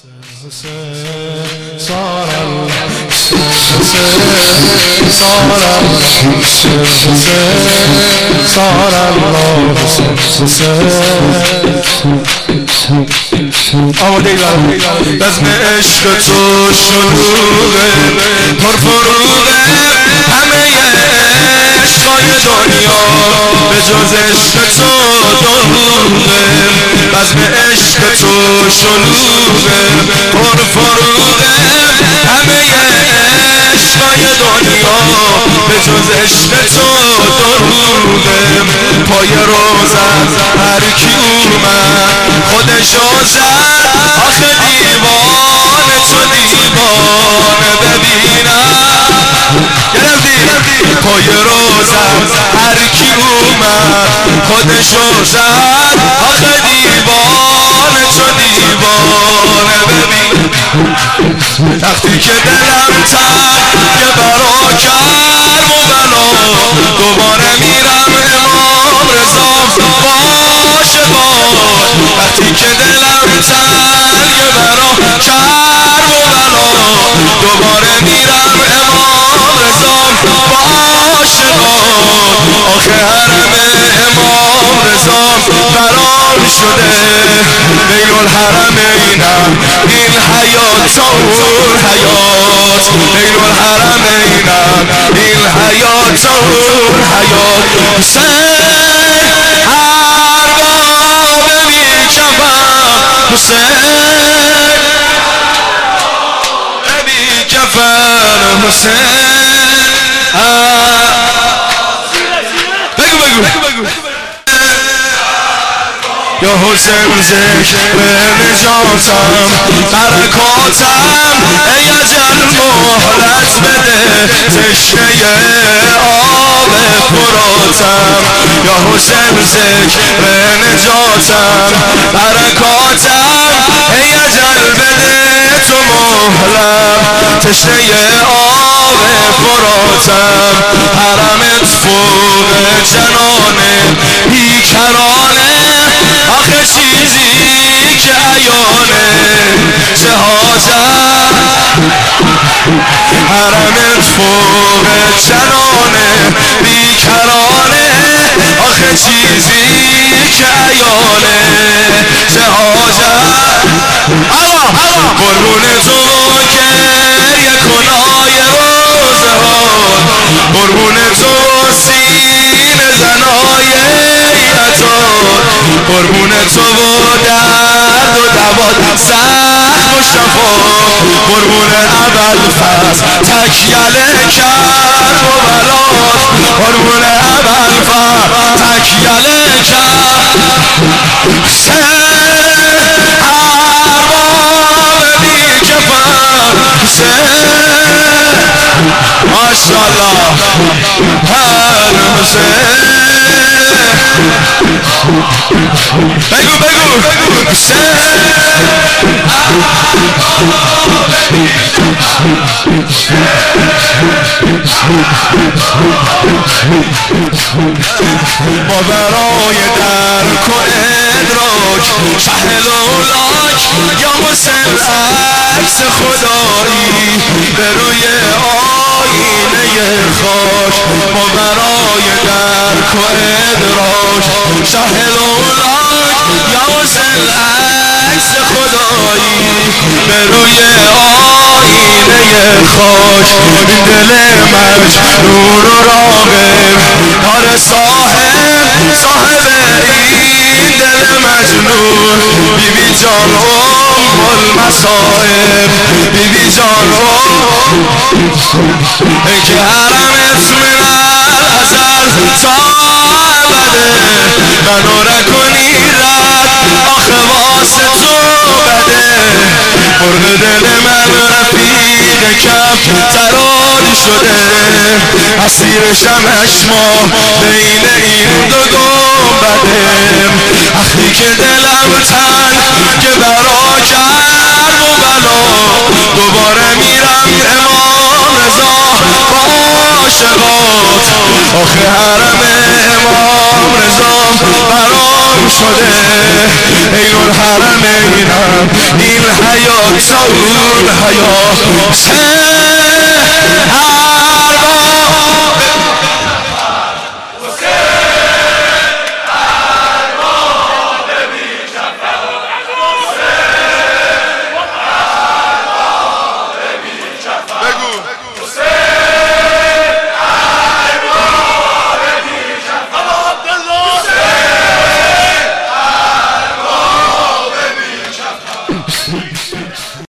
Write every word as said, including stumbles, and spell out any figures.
حسین صار حسین صار حسین صار آماده ای بزم عشق تو شلوغه پرفروغه همه عشقای دنیا به جز عشق تو دروغه بزم عشق تو شلوغه پرفروغه همه عشقای دنیا به جز عشق تو دروغه پای روزت هر کی اومد خودشو زد آخه دیوانه تو دیوانه ببینم گرفتی پای روزت هر کی اومد خودشو زد آخه دیوانه تو دیوانه ببین وقتی که دلم تنگ برا کرم و بلا دوباره میرم امام رضا باشه باش وقتی که دلم تنگ برا کرم و بلا دوباره میرم امام رضا باشه باش آخه حرم امام رضا برام شده بین الحرمینم این حیات و اون حیات بین الحرمینم این حیات و اون حیات حسین ارباب بی‌کفن حسین بی‌کفن حسین بگو بگو بگو یا حسین ذکر نجاتم برکاتم ای اجل مهلت بده تشنه آب فراتم یا حسین ذکر نجاتم برکاتم ای اجل بده تو مهلت تشنه آب فراتم حرمت فوق جنانه بیکرانه آخه چیزی که عیانه چه حاجت حرمت فوق جنانه بیکرانه آخه چیزی که عیانه چه حاجت قربون تو گریه کنای روزه ها قربون تو سینه زنای قربون تو و درد و دوات زخم و شفا قربون ابوالفضل تکیله کرد و بلات قربون ابوالفضل تکیله کرد حسین ارباب بی‌کفن حسین ماشاءالله هر حسین بگو بگو حسین ما برای درک و ادراک شهل اولاک یا حسین عکس خدایی به روی آینه خاک ما برای درک و ادراک شهل اولاک یا حسین عکس خدایی به روی آینه خاک این دل مجنون و راغب دار صاحب صاحب این دل مجنون بی بی جان ام المصائب بی بی جان ای که حرمت من الازل تا ابده منو نکنی رد آخه واسه تو بده مرغ دل من رفیق کف تراد شده اسیر شمش ما بین این دو گنبده وقتی که دلم تنگ که برا کرد و بلا دوباره میرم امام رضا با عاشقات آخه حرم امام رضا برام شده این الحرمینم این حیات اون حیات